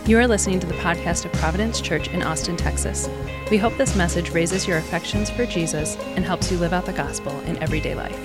You are listening to the podcast of Providence Church in Austin, Texas. We hope this message raises your affections for Jesus and helps you live out the gospel in everyday life.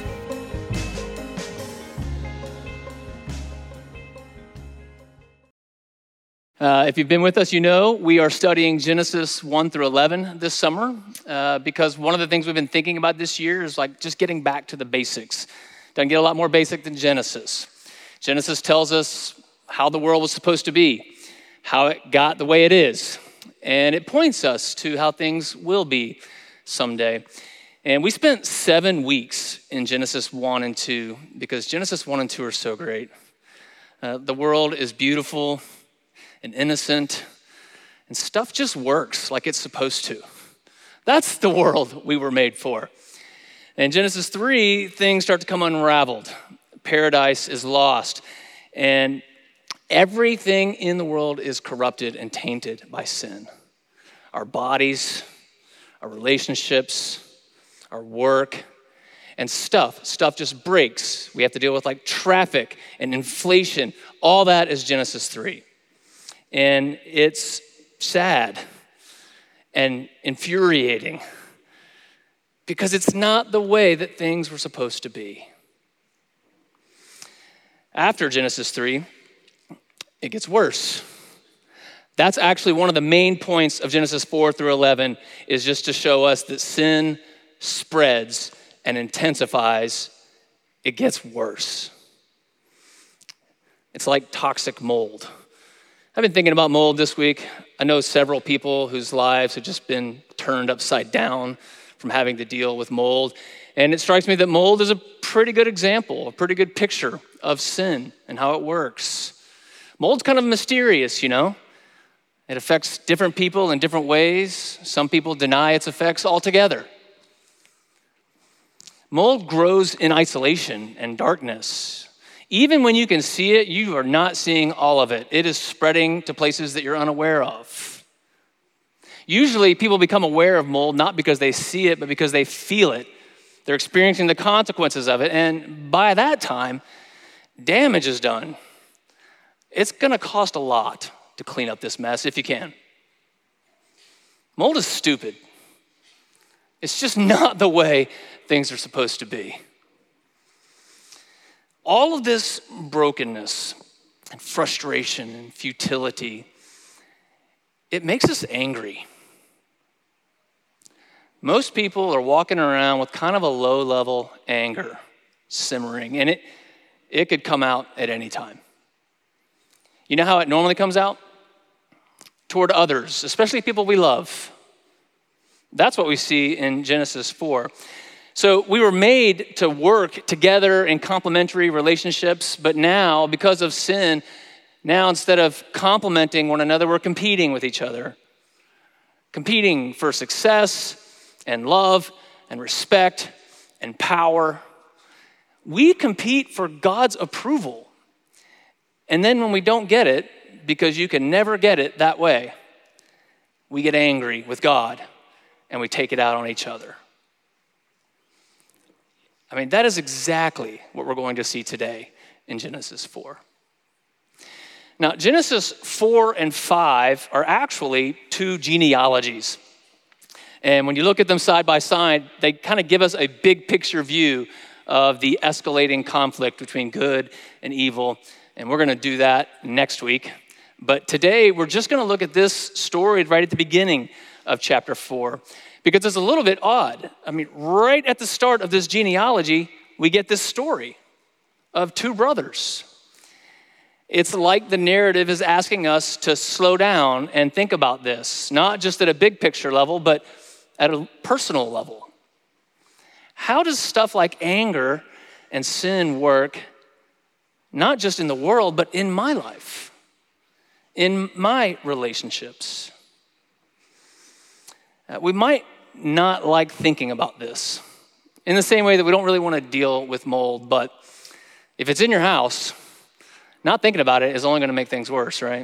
If you've been with us, you know we are studying Genesis 1 through 11 this summer because one of the things we've been thinking about this year is like just getting back to the basics. Doesn't get a lot more basic than Genesis. Genesis tells us how the world was supposed to be, how it got the way it is, and it points us to how things will be someday. And we spent 7 weeks in Genesis 1 and 2 because Genesis 1 and 2 are so great. The world is beautiful and innocent, and stuff just works like it's supposed to. That's the world we were made for. In Genesis 3, things start to come unraveled. Paradise is lost, and everything in the world is corrupted and tainted by sin. Our bodies, our relationships, our work, and stuff just breaks. We have to deal with like traffic and inflation. All that is Genesis 3. And it's sad and infuriating because it's not the way that things were supposed to be. After Genesis 3, it gets worse. That's actually one of the main points of Genesis 4 through 11 is just to show us that sin spreads and intensifies. It gets worse. It's like toxic mold. I've been thinking about mold this week. I know several people whose lives have just been turned upside down from having to deal with mold. And it strikes me that mold is a pretty good example, a pretty good picture of sin and how it works. Mold's kind of mysterious, you know. It affects different people in different ways. Some people deny its effects altogether. Mold grows in isolation and darkness. Even when you can see it, you are not seeing all of it. It is spreading to places that you're unaware of. Usually, people become aware of mold not because they see it, but because they feel it. They're experiencing the consequences of it, and by that time, damage is done. It's gonna cost a lot to clean up this mess if you can. Mold is stupid. It's just not the way things are supposed to be. All of this brokenness and frustration and futility, it makes us angry. Most people are walking around with kind of a low-level anger simmering, and it could come out at any time. You know how it normally comes out? Toward others, especially people we love. That's what we see in Genesis 4. So we were made to work together in complementary relationships, but now, because of sin, now instead of complementing one another, we're competing with each other. Competing for success and love and respect and power. We compete for God's approval. And then when we don't get it, because you can never get it that way, we get angry with God and we take it out on each other. I mean, that is exactly what we're going to see today in Genesis 4. Now, Genesis 4 and 5 are actually two genealogies. And when you look at them side by side, they kind of give us a big picture view of the escalating conflict between good and evil. And we're going to do that next week. But today, we're just going to look at this story right at the beginning of chapter 4. Because it's a little bit odd. I mean, right at the start of this genealogy, we get this story of two brothers. It's like the narrative is asking us to slow down and think about this, not just at a big picture level, but at a personal level. How does stuff like anger and sin work, not just in the world, but in my life, in my relationships? We might not like thinking about this in the same way that we don't really want to deal with mold, but if it's in your house, not thinking about it is only going to make things worse, right?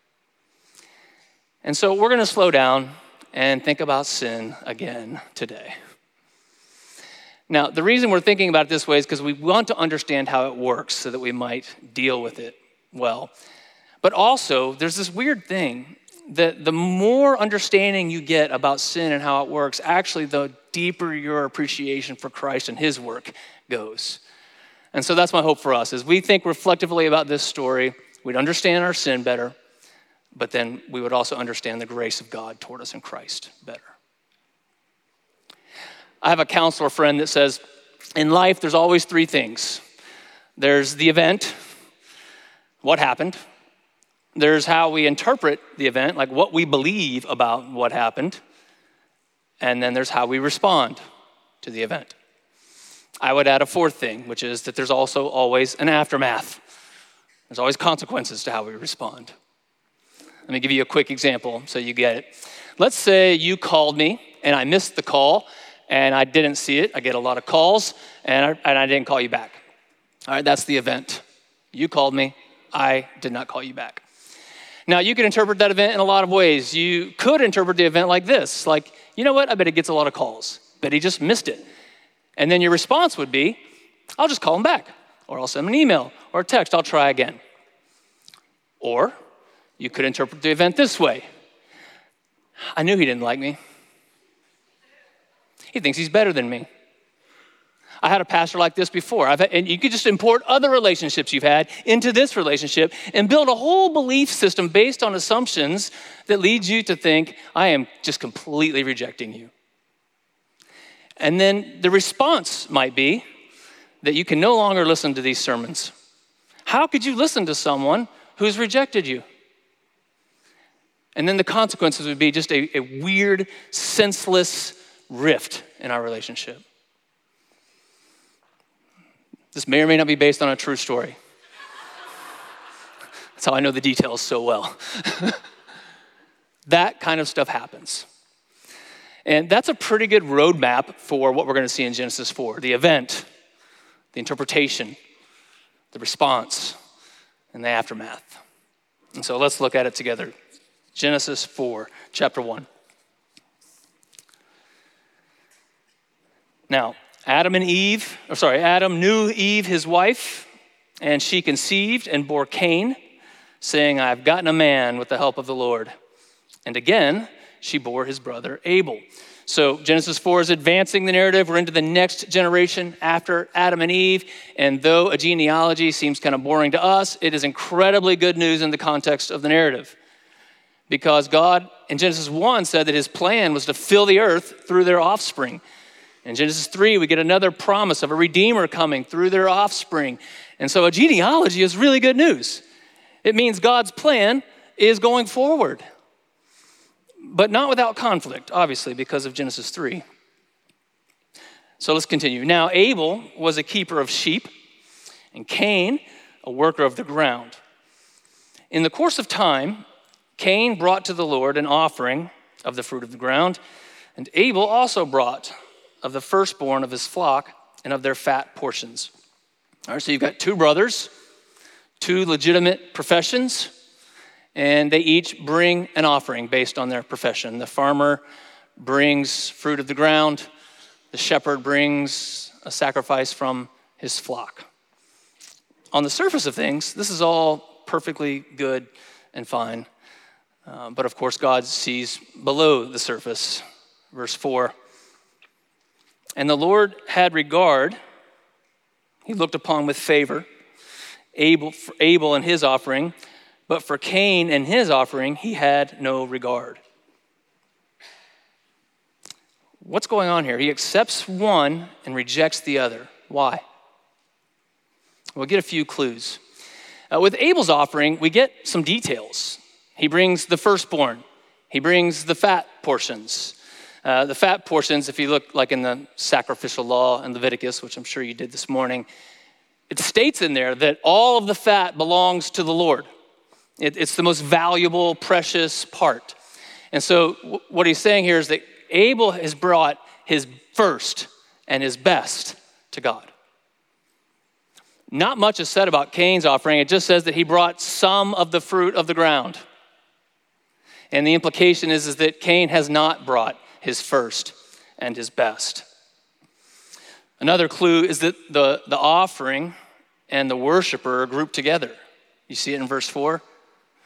And so we're going to slow down and think about sin again today. Now, the reason we're thinking about it this way is because we want to understand how it works so that we might deal with it well. But also, there's this weird thing that the more understanding you get about sin and how it works, actually, the deeper your appreciation for Christ and his work goes. And so that's my hope for us. As we think reflectively about this story, we'd understand our sin better, but then we would also understand the grace of God toward us in Christ better. I have a counselor friend that says, in life, there's always three things. There's the event, what happened. There's how we interpret the event, like what we believe about what happened. And then there's how we respond to the event. I would add a fourth thing, which is that there's also always an aftermath. There's always consequences to how we respond. Let me give you a quick example so you get it. Let's say you called me and I missed the call and I didn't see it. I get a lot of calls and I didn't call you back. All right, that's the event. You called me, I did not call you back. Now, you can interpret that event in a lot of ways. You could interpret the event like this, like, you know what, I bet he gets a lot of calls. Bet he just missed it. And then your response would be, I'll just call him back, or I'll send him an email or a text, I'll try again. Or you could interpret the event this way. I knew he didn't like me. He thinks he's better than me. I had a pastor like this before. And you could just import other relationships you've had into this relationship and build a whole belief system based on assumptions that leads you to think, I am just completely rejecting you. And then the response might be that you can no longer listen to these sermons. How could you listen to someone who's rejected you? And then the consequences would be just a weird, senseless rift in our relationship. This may or may not be based on a true story. That's how I know the details so well. That kind of stuff happens. And that's a pretty good roadmap for what we're going to see in Genesis 4. The event, the interpretation, the response, and the aftermath. And so let's look at it together. Genesis 4, chapter 1. Now, Adam knew Eve, his wife, and she conceived and bore Cain, saying, I've gotten a man with the help of the Lord. And again, she bore his brother Abel. So Genesis 4 is advancing the narrative. We're into the next generation after Adam and Eve. And though a genealogy seems kind of boring to us, it is incredibly good news in the context of the narrative. Because God in Genesis 1 said that his plan was to fill the earth through their offspring. In Genesis 3, we get another promise of a redeemer coming through their offspring. And so a genealogy is really good news. It means God's plan is going forward. But not without conflict, obviously, because of Genesis 3. So let's continue. Now, Abel was a keeper of sheep, and Cain, a worker of the ground. In the course of time, Cain brought to the Lord an offering of the fruit of the ground, and Abel also brought of the firstborn of his flock and of their fat portions. All right, so you've got two brothers, two legitimate professions, and they each bring an offering based on their profession. The farmer brings fruit of the ground. The shepherd brings a sacrifice from his flock. On the surface of things, this is all perfectly good and fine. But of course, God sees below the surface. Verse 4. And the Lord had regard, he looked upon with favor, Abel and his offering, but for Cain and his offering, he had no regard. What's going on here? He accepts one and rejects the other. Why? We'll get a few clues. With Abel's offering, we get some details. He brings the firstborn. He brings the fat portions. The fat portions, if you look like in the sacrificial law in Leviticus, which I'm sure you did this morning, it states in there that all of the fat belongs to the Lord. It's the most valuable, precious part. And so what he's saying here is that Abel has brought his first and his best to God. Not much is said about Cain's offering. It just says that he brought some of the fruit of the ground. And the implication is that Cain has not brought his first and his best. Another clue is that the offering and the worshiper are grouped together. You see it in verse 4.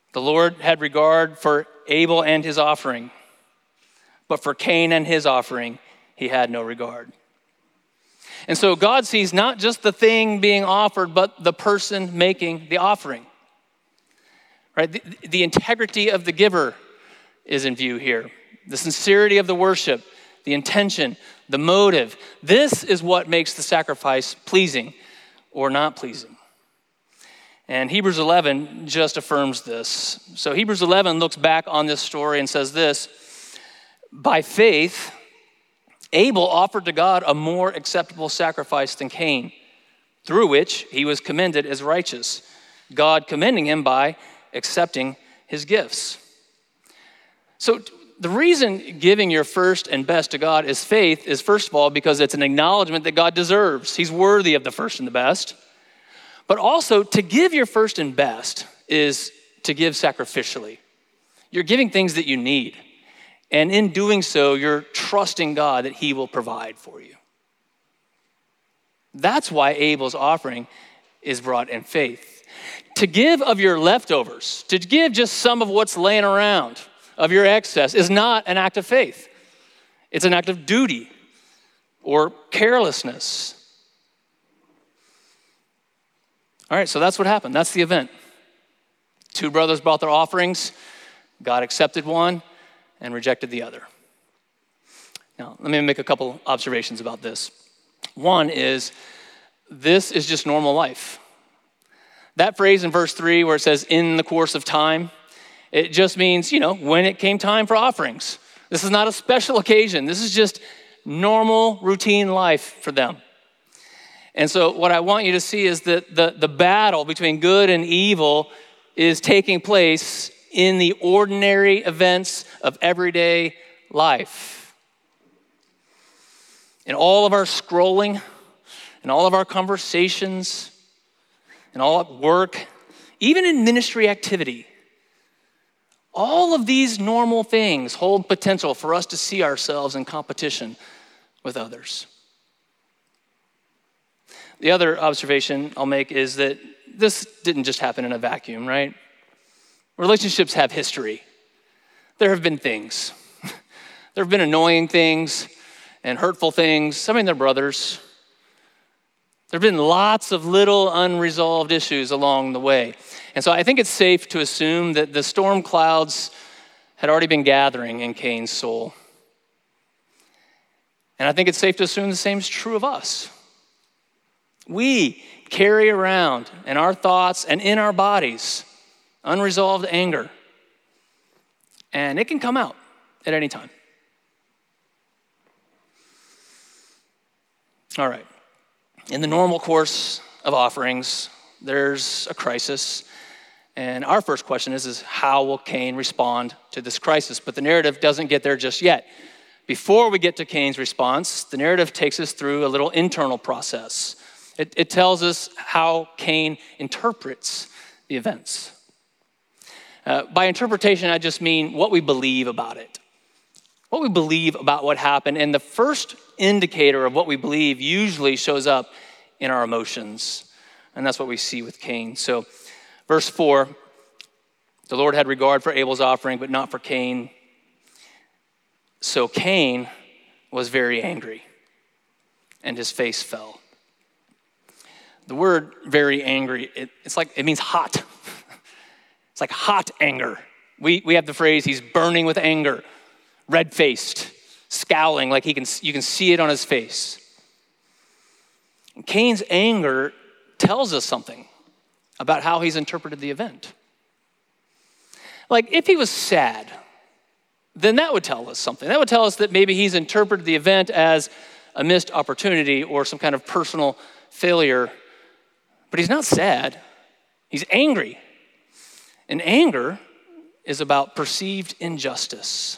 The Lord had regard for Abel and his offering, but for Cain and his offering, he had no regard. And so God sees not just the thing being offered, but the person making the offering. Right? The integrity of the giver is in view here. The sincerity of the worship, the intention, the motive. This is what makes the sacrifice pleasing or not pleasing. And Hebrews 11 just affirms this. So Hebrews 11 looks back on this story and says this: by faith, Abel offered to God a more acceptable sacrifice than Cain, through which he was commended as righteous, God commending him by accepting his gifts. So the reason giving your first and best to God is faith is, first of all, because it's an acknowledgement that God deserves. He's worthy of the first and the best. But also, to give your first and best is to give sacrificially. You're giving things that you need. And in doing so, you're trusting God that he will provide for you. That's why Abel's offering is brought in faith. To give of your leftovers, to give just some of what's laying around, of your excess, is not an act of faith. It's an act of duty or carelessness. All right, so that's what happened. That's the event. Two brothers brought their offerings. God accepted one and rejected the other. Now, let me make a couple observations about this. One is, this is just normal life. That phrase in verse 3 where it says, in the course of time, it just means, when it came time for offerings. This is not a special occasion. This is just normal, routine life for them. And so what I want you to see is that the battle between good and evil is taking place in the ordinary events of everyday life. In all of our scrolling, in all of our conversations, in all at work, even in ministry activity, all of these normal things hold potential for us to see ourselves in competition with others. The other observation I'll make is that this didn't just happen in a vacuum, right? Relationships have history. There have been things. There have been annoying things and hurtful things. I mean, they're brothers. There have been lots of little unresolved issues along the way. And so I think it's safe to assume that the storm clouds had already been gathering in Cain's soul. And I think it's safe to assume the same is true of us. We carry around in our thoughts and in our bodies unresolved anger. And it can come out at any time. All right. In the normal course of offerings, there's a crisis. And our first question is how will Cain respond to this crisis? But the narrative doesn't get there just yet. Before we get to Cain's response, the narrative takes us through a little internal process. It tells us how Cain interprets the events. By interpretation, I just mean what we believe about it. What we believe about what happened. And the first indicator of what we believe usually shows up in our emotions. And that's what we see with Cain. So verse 4, the Lord had regard for Abel's offering, but not for Cain. So Cain was very angry, and his face fell. The word very angry, it means hot. It's like hot anger. We have the phrase, he's burning with anger, red-faced, scowling, like you can see it on his face. And Cain's anger tells us something about how he's interpreted the event. Like if he was sad, then that would tell us something. That would tell us that maybe he's interpreted the event as a missed opportunity or some kind of personal failure. But he's not sad. He's angry. And anger is about perceived injustice.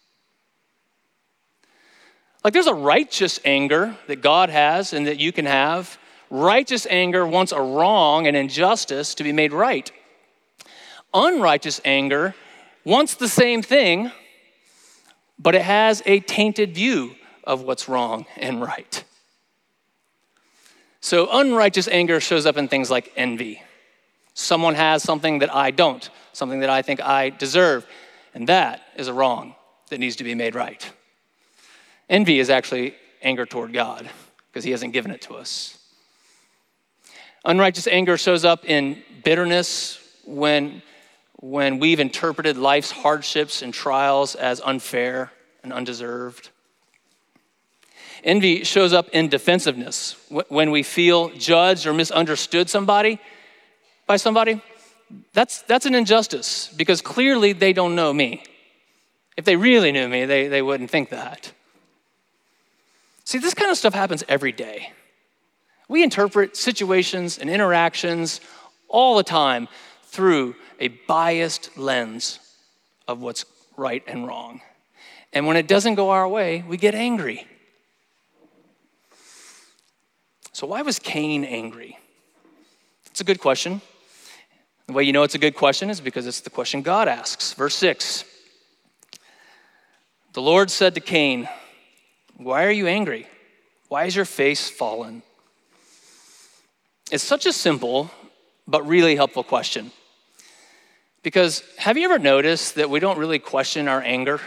Like there's a righteous anger that God has and that you can have. Righteous anger wants a wrong and injustice to be made right. Unrighteous anger wants the same thing, but it has a tainted view of what's wrong and right. So unrighteous anger shows up in things like envy, Someone has something that I don't, something that I think I deserve, and that is a wrong that needs to be made right. Envy is actually anger toward God because he hasn't given it to us. Unrighteous anger shows up in bitterness when we've interpreted life's hardships and trials as unfair and undeserved. Envy shows up in defensiveness when we feel judged or misunderstood by somebody. That's an injustice because clearly they don't know me. If they really knew me, they wouldn't think that. See, this kind of stuff happens every day. We interpret situations and interactions all the time through a biased lens of what's right and wrong. And when it doesn't go our way, we get angry. So why was Cain angry? It's a good question. The way you know it's a good question is because it's the question God asks. Verse 6. The Lord said to Cain, "Why are you angry? Why is your face fallen?" It's such a simple but really helpful question. Because have you ever noticed that we don't really question our anger?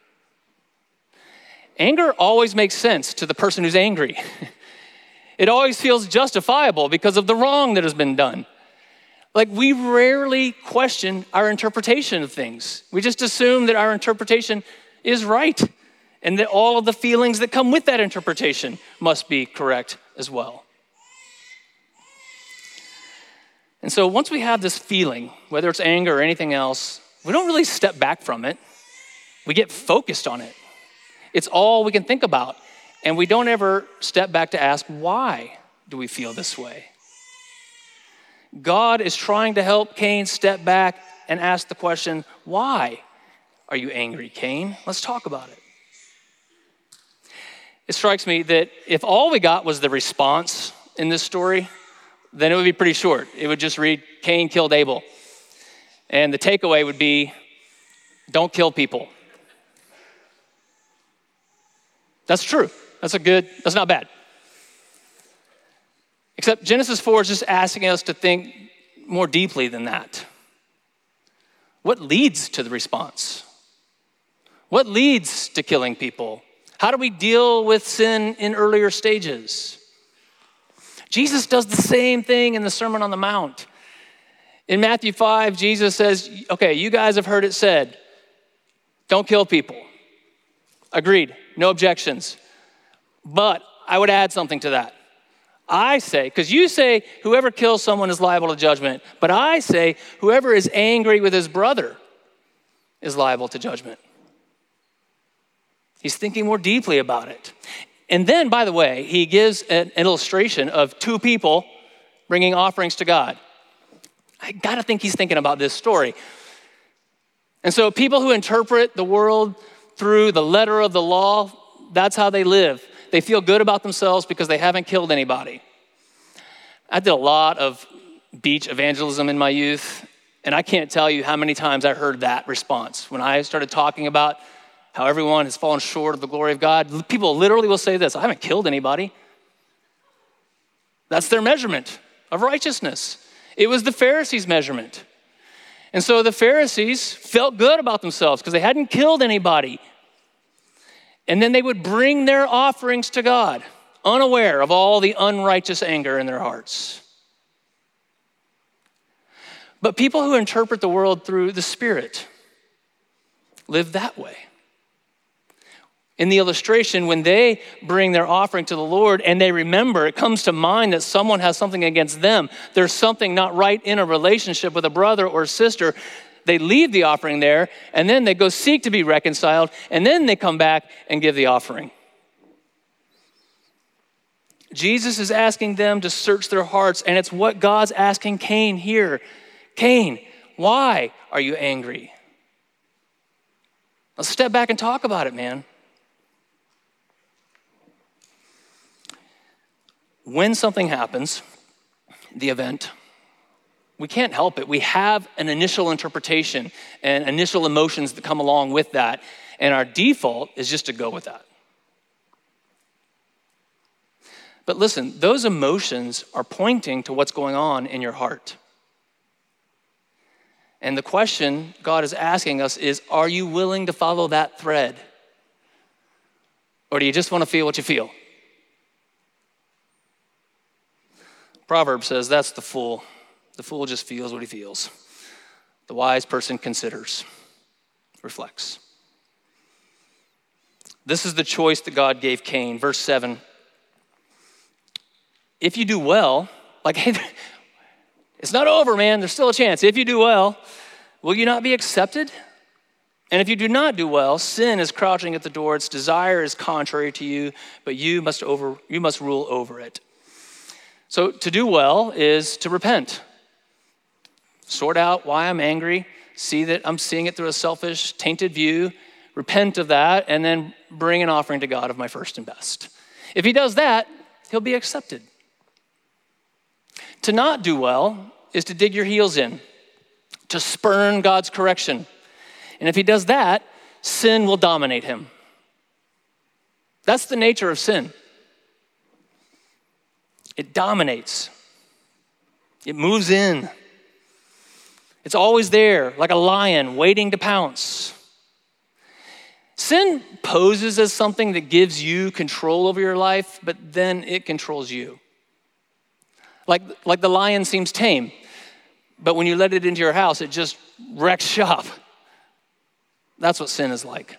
Anger always makes sense to the person who's angry. It always feels justifiable because of the wrong that has been done. Like, we rarely question our interpretation of things. We just assume that our interpretation is right and that all of the feelings that come with that interpretation must be correct as well. And so once we have this feeling, whether it's anger or anything else, we don't really step back from it. We get focused on it. It's all we can think about. And we don't ever step back to ask, why do we feel this way? God is trying to help Cain step back and ask the question, why are you angry, Cain? Let's talk about it. It strikes me that if all we got was the response in this story, then it would be pretty short. It would just read, Cain killed Abel. And the takeaway would be, don't kill people. That's true. That's not bad. Except Genesis 4 is just asking us to think more deeply than that. What leads to the response? What leads to killing people? How do we deal with sin in earlier stages? Jesus does the same thing in the Sermon on the Mount. In Matthew 5, Jesus says, okay, you guys have heard it said, don't kill people. Agreed, no objections. But I would add something to that. I say, because you say whoever kills someone is liable to judgment, but I say whoever is angry with his brother is liable to judgment. He's thinking more deeply about it. And then, by the way, he gives an illustration of two people bringing offerings to God. I gotta think he's thinking about this story. And so people who interpret the world through the letter of the law, that's how they live. They feel good about themselves because they haven't killed anybody. I did a lot of beach evangelism in my youth, and I can't tell you how many times I heard that response. When I started talking about how everyone has fallen short of the glory of God, people literally will say this, I haven't killed anybody. That's their measurement of righteousness. It was the Pharisees' measurement. And so the Pharisees felt good about themselves because they hadn't killed anybody. And then they would bring their offerings to God, unaware of all the unrighteous anger in their hearts. But people who interpret the world through the Spirit live that way. In the illustration, when they bring their offering to the Lord and they remember, it comes to mind that someone has something against them, there's something not right in a relationship with a brother or sister, they leave the offering there, and then they go seek to be reconciled, and then they come back and give the offering. Jesus is asking them to search their hearts, and it's what God's asking Cain here. Cain, why are you angry? Let's step back and talk about it, man. When something happens, the event, we can't help it. We have an initial interpretation and initial emotions that come along with that, and our default is just to go with that. But listen, those emotions are pointing to what's going on in your heart. And the question God is asking us is, are you willing to follow that thread? Or do you just want to feel what you feel? Proverbs says that's the fool. The fool just feels what he feels. The wise person considers, reflects. This is the choice that God gave Cain. Verse 7. If you do well, like, hey, it's not over, man. There's still a chance. If you do well, will you not be accepted? And if you do not do well, sin is crouching at the door. Its desire is contrary to you, but you must rule over it. So to do well is to repent. Sort out why I'm angry. See that I'm seeing it through a selfish, tainted view. Repent of that, and then bring an offering to God of my first and best. If he does that, he'll be accepted. To not do well is to dig your heels in, to spurn God's correction. And if he does that, sin will dominate him. That's the nature of sin. It dominates. It moves in. It's always there, like a lion waiting to pounce. Sin poses as something that gives you control over your life, but then it controls you. Like the lion seems tame, but when you let it into your house, it just wrecks shop. That's what sin is like.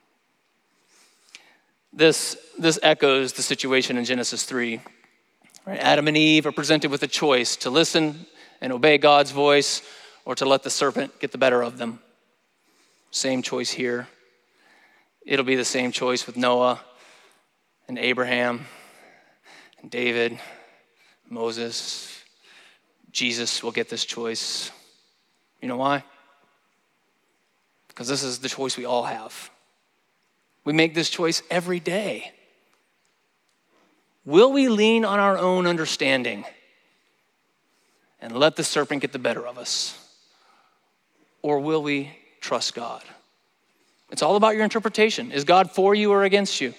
This echoes the situation in Genesis 3. Right? Adam and Eve are presented with a choice to listen and obey God's voice or to let the serpent get the better of them. Same choice here. It'll be the same choice with Noah and Abraham and David, Moses. Jesus will get this choice. You know why? Because this is the choice we all have. We make this choice every day. Will we lean on our own understanding and let the serpent get the better of us? Or will we trust God? It's all about your interpretation. Is God for you or against you?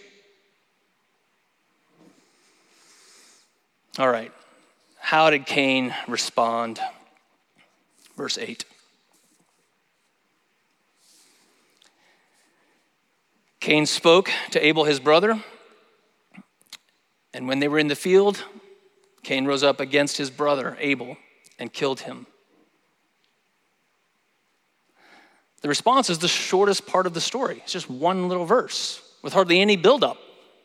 All right. How did Cain respond? Verse 8. Cain spoke to Abel his brother, and when they were in the field, Cain rose up against his brother Abel and killed him. The response is the shortest part of the story. It's just one little verse with hardly any buildup.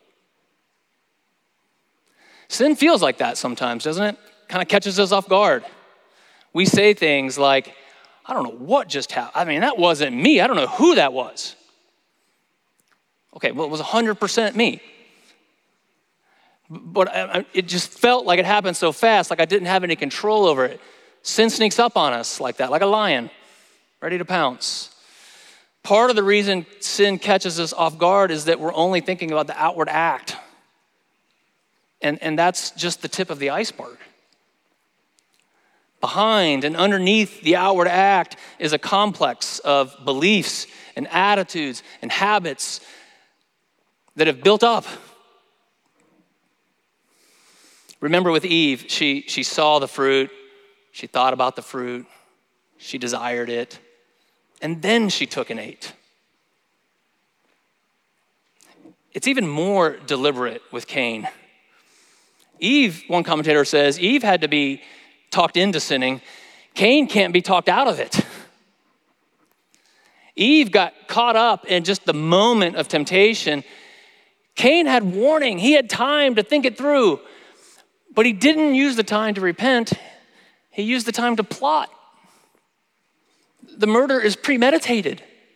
Sin feels like that sometimes, doesn't it? Kind of catches us off guard. We say things like, I don't know what just happened. I mean, that wasn't me. I don't know who that was. Okay, well, it was 100% me. But it just felt like it happened so fast, like I didn't have any control over it. Sin sneaks up on us like that, like a lion, ready to pounce. Part of the reason sin catches us off guard is that we're only thinking about the outward act. And that's just the tip of the iceberg. Behind and underneath the outward act is a complex of beliefs and attitudes and habits that have built up. Remember with Eve, she saw the fruit, she thought about the fruit, she desired it, and then she took and ate. It's even more deliberate with Cain. Eve, one commentator says, Eve had to be talked into sinning. Cain can't be talked out of it. Eve got caught up in just the moment of temptation. Cain had warning. He had time to think it through. But he didn't use the time to repent. He used the time to plot. The murder is premeditated.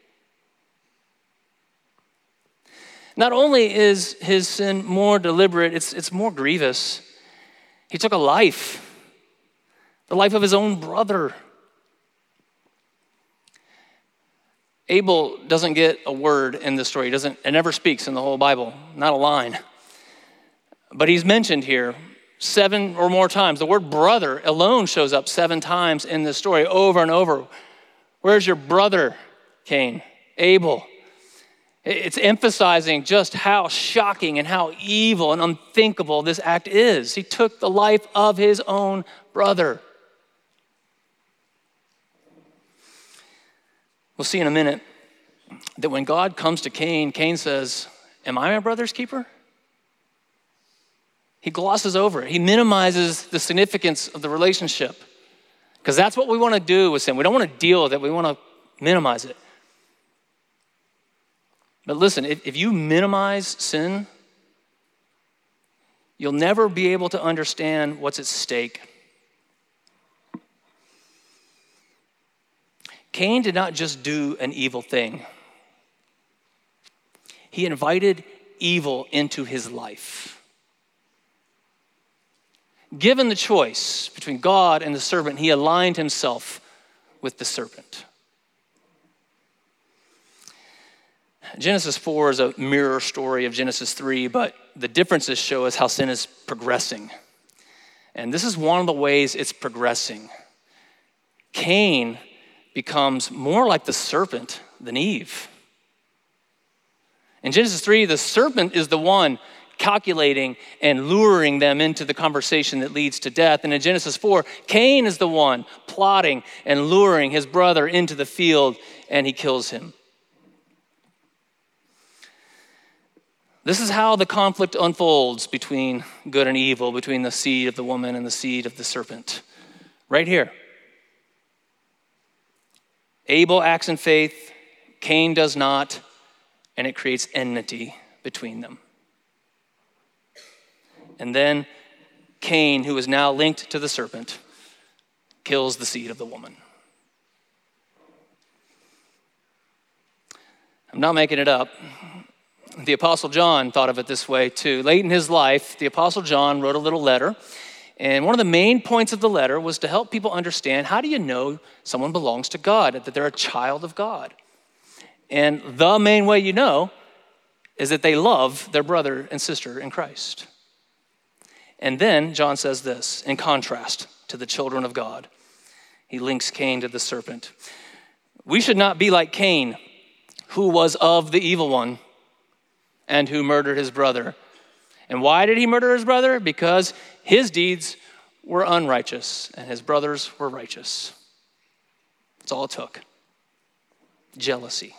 Not only is his sin more deliberate, it's more grievous. He took a life, the life of his own brother. Abel doesn't get a word in this story. It never speaks in the whole Bible, not a line. But he's mentioned here 7 or more times. The word brother alone shows up 7 times in this story, over and over. Where's your brother, Cain? Abel. It's emphasizing just how shocking and how evil and unthinkable this act is. He took the life of his own brother. We'll see in a minute that when God comes to Cain, Cain says, "Am I my brother's keeper?" He glosses over it. He minimizes the significance of the relationship because that's what we want to do with sin. We don't want to deal with it. We want to minimize it. But listen, if you minimize sin, you'll never be able to understand what's at stake. Cain did not just do an evil thing. He invited evil into his life. Given the choice between God and the serpent, he aligned himself with the serpent. Genesis 4 is a mirror story of Genesis 3, but the differences show us how sin is progressing. And this is one of the ways it's progressing. Cain becomes more like the serpent than Eve. In Genesis 3, the serpent is the one calculating and luring them into the conversation that leads to death. And in Genesis 4, Cain is the one plotting and luring his brother into the field, and he kills him. This is how the conflict unfolds between good and evil, between the seed of the woman and the seed of the serpent. Right here. Abel acts in faith, Cain does not, and it creates enmity between them. And then Cain, who is now linked to the serpent, kills the seed of the woman. I'm not making it up. The Apostle John thought of it this way too. Late in his life, the Apostle John wrote a little letter. And one of the main points of the letter was to help people understand, how do you know someone belongs to God, that they're a child of God? And the main way you know is that they love their brother and sister in Christ. And then John says this, in contrast to the children of God. He links Cain to the serpent. We should not be like Cain, who was of the evil one and who murdered his brother. And why did he murder his brother? Because his deeds were unrighteous and his brothers were righteous. That's all it took. Jealousy.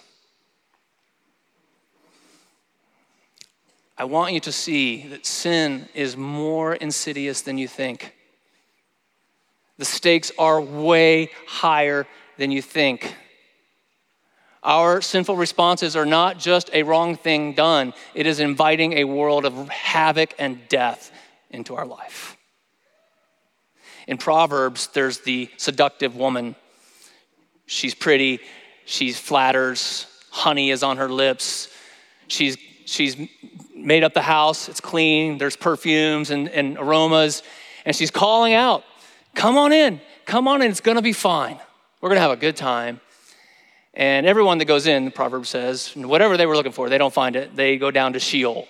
I want you to see that sin is more insidious than you think. The stakes are way higher than you think. Our sinful responses are not just a wrong thing done. It is inviting a world of havoc and death into our life. In Proverbs, there's the seductive woman. She's pretty, she flatters, honey is on her lips. She's made up the house, it's clean, there's perfumes and aromas, and she's calling out, come on in, it's gonna be fine. We're gonna have a good time. And everyone that goes in, the proverb says, whatever they were looking for, they don't find it, they go down to Sheol.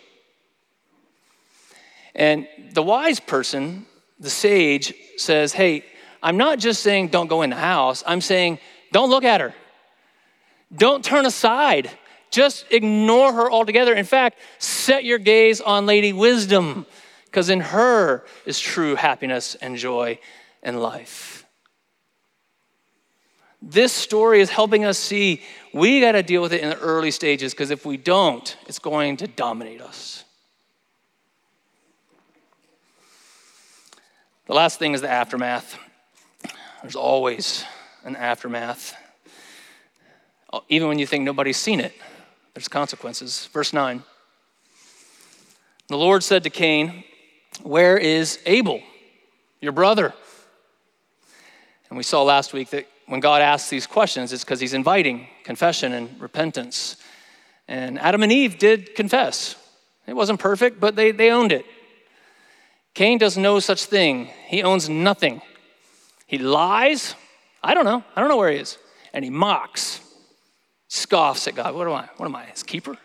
And the wise person, the sage, says, hey, I'm not just saying don't go in the house, I'm saying don't look at her. Don't turn aside. Just ignore her altogether. In fact, set your gaze on Lady Wisdom, because in her is true happiness and joy and life. This story is helping us see we got to deal with it in the early stages, because if we don't, it's going to dominate us. The last thing is the aftermath. There's always an aftermath. Even when you think nobody's seen it, there's consequences. Verse 9. The Lord said to Cain, where is Abel, your brother? And we saw last week that when God asks these questions, it's because he's inviting confession and repentance. And Adam and Eve did confess. It wasn't perfect, but they owned it. Cain does no such thing. He owns nothing. He lies. I don't know where he is. And he mocks, scoffs at God. What am I, his keeper?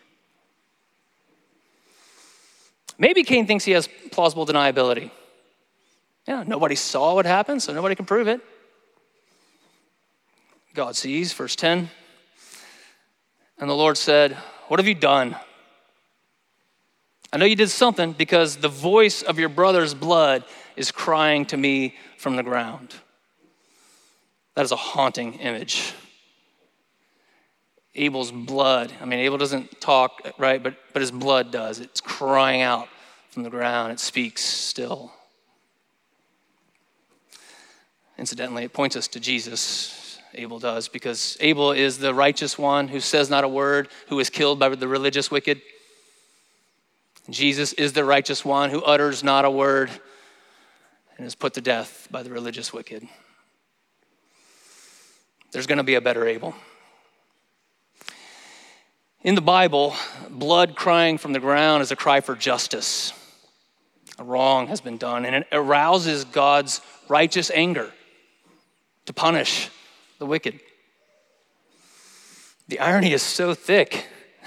Maybe Cain thinks he has plausible deniability. Yeah, nobody saw what happened, so nobody can prove it. God sees, verse 10. And the Lord said, what have you done? I know you did something, because the voice of your brother's blood is crying to me from the ground. That is a haunting image. Abel's blood. I mean, Abel doesn't talk, right? But his blood does. It's crying out from the ground. It speaks still. Incidentally, it points us to Jesus, Abel does, because Abel is the righteous one who says not a word, who is killed by the religious wicked. Jesus is the righteous one who utters not a word and is put to death by the religious wicked. There's going to be a better Abel. In the Bible, blood crying from the ground is a cry for justice. A wrong has been done, and it arouses God's righteous anger to punish the wicked. The irony is so thick.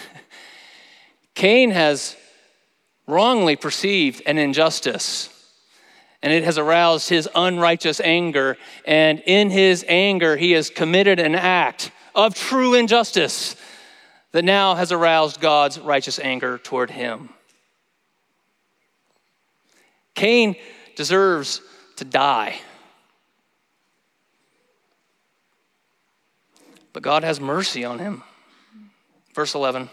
Cain has wrongly perceived an injustice, and it has aroused his unrighteous anger, and in his anger, he has committed an act of true injustice that now has aroused God's righteous anger toward him. Cain deserves to die. But God has mercy on him. Verse 11.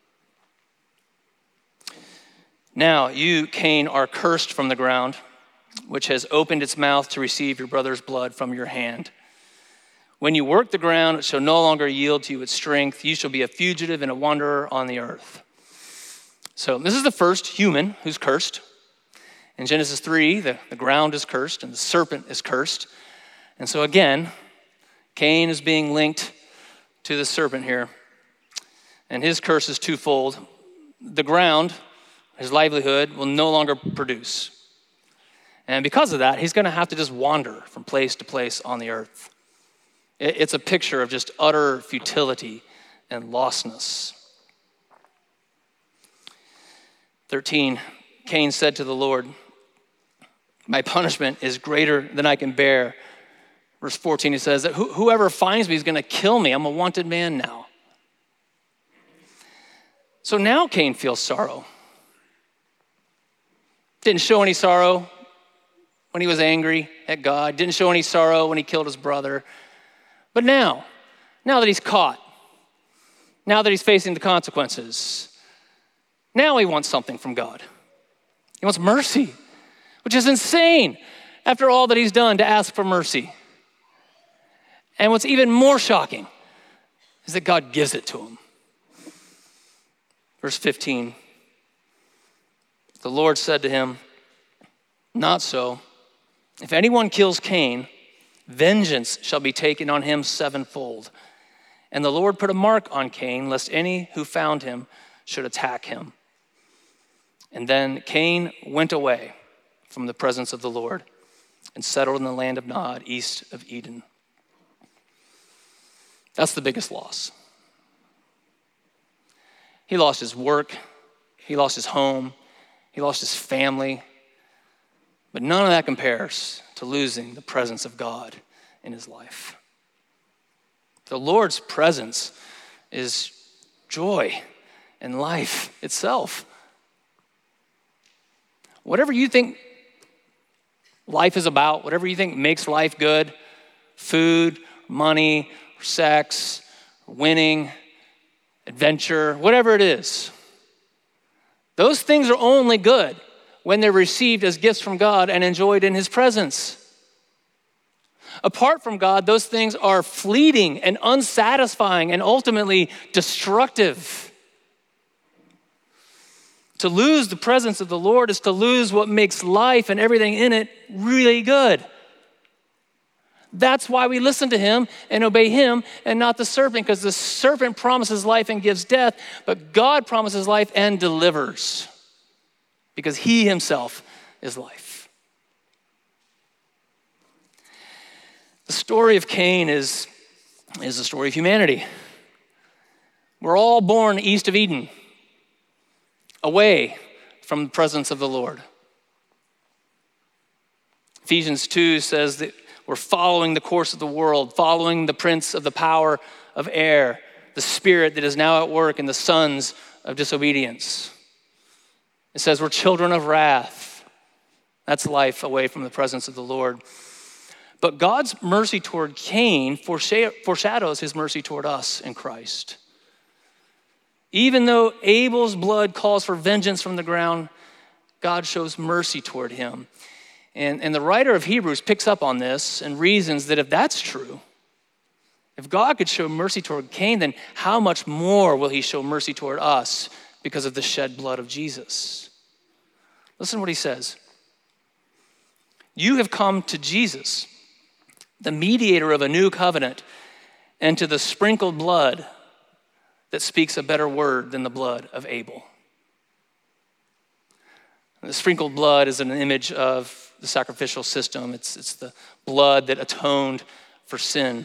Now you, Cain, are cursed from the ground, which has opened its mouth to receive your brother's blood from your hand. When you work the ground, it shall no longer yield to you its strength. You shall be a fugitive and a wanderer on the earth. So this is the first human who's cursed. In Genesis 3, the ground is cursed and the serpent is cursed. And so again, Cain is being linked to the serpent here. And his curse is twofold. The ground, his livelihood, will no longer produce. And because of that, he's going to have to just wander from place to place on the earth. It's a picture of just utter futility and lostness. 13, Cain said to the Lord, my punishment is greater than I can bear. Verse 14, he says that whoever finds me is going to kill me. I'm a wanted man now. So now Cain feels sorrow. Didn't show any sorrow when he was angry at God. Didn't show any sorrow when he killed his brother. But now that he's caught, now that he's facing the consequences, now he wants something from God. He wants mercy, which is insane after all that he's done to ask for mercy. And what's even more shocking is that God gives it to him. Verse 15, the Lord said to him, not so. If anyone kills Cain, vengeance shall be taken on him sevenfold. And the Lord put a mark on Cain, lest any who found him should attack him. And then Cain went away from the presence of the Lord and settled in the land of Nod, east of Eden. That's the biggest loss. He lost his work, he lost his home, he lost his family, but none of that compares to losing the presence of God in his life. The Lord's presence is joy and life itself. Whatever you think life is about, whatever you think makes life good, food, money, sex, winning, adventure, whatever it is, those things are only good when they're received as gifts from God and enjoyed in his presence. Apart from God, those things are fleeting and unsatisfying and ultimately destructive. To lose the presence of the Lord is to lose what makes life and everything in it really good. That's why we listen to him and obey him and not the serpent, because the serpent promises life and gives death, but God promises life and delivers, because he himself is life. The story of Cain is the story of humanity. We're all born east of Eden, away from the presence of the Lord. Ephesians 2 says that we're following the course of the world, following the prince of the power of air, the spirit that is now at work in the sons of disobedience. It says we're children of wrath. That's life away from the presence of the Lord. But God's mercy toward Cain foreshadows his mercy toward us in Christ. Even though Abel's blood calls for vengeance from the ground, God shows mercy toward him. And the writer of Hebrews picks up on this and reasons that if that's true, if God could show mercy toward Cain, then how much more will he show mercy toward us because of the shed blood of Jesus? Listen to what he says. You have come to Jesus, the mediator of a new covenant, and to the sprinkled blood that speaks a better word than the blood of Abel. And the sprinkled blood is an image of the sacrificial system. It's the blood that atoned for sin.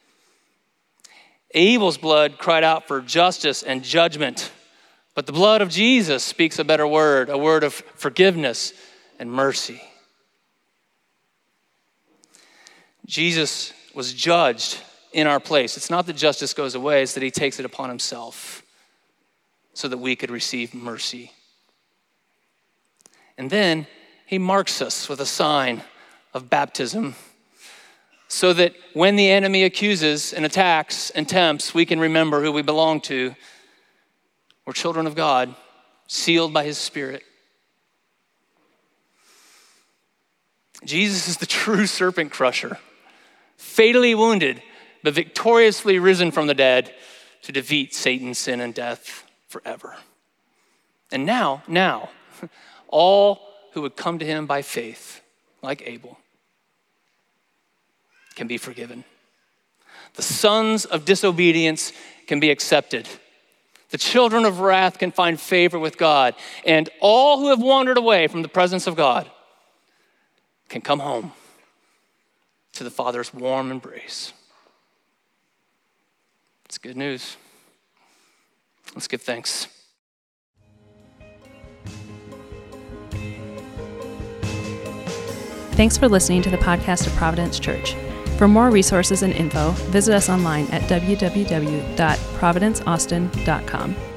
Abel's blood cried out for justice and judgment, but the blood of Jesus speaks a better word, a word of forgiveness and mercy. Jesus was judged in our place. It's not that justice goes away, it's that he takes it upon himself so that we could receive mercy. And then he marks us with a sign of baptism so that when the enemy accuses and attacks and tempts, we can remember who we belong to. We're children of God, sealed by his Spirit. Jesus is the true serpent crusher, fatally wounded, but victoriously risen from the dead to defeat Satan, sin, and death forever. And now, all who would come to him by faith, like Abel, can be forgiven. The sons of disobedience can be accepted. The children of wrath can find favor with God. And all who have wandered away from the presence of God can come home to the Father's warm embrace. It's good news. Let's give thanks. Thanks for listening to the podcast of Providence Church. For more resources and info, visit us online at www.providenceaustin.com.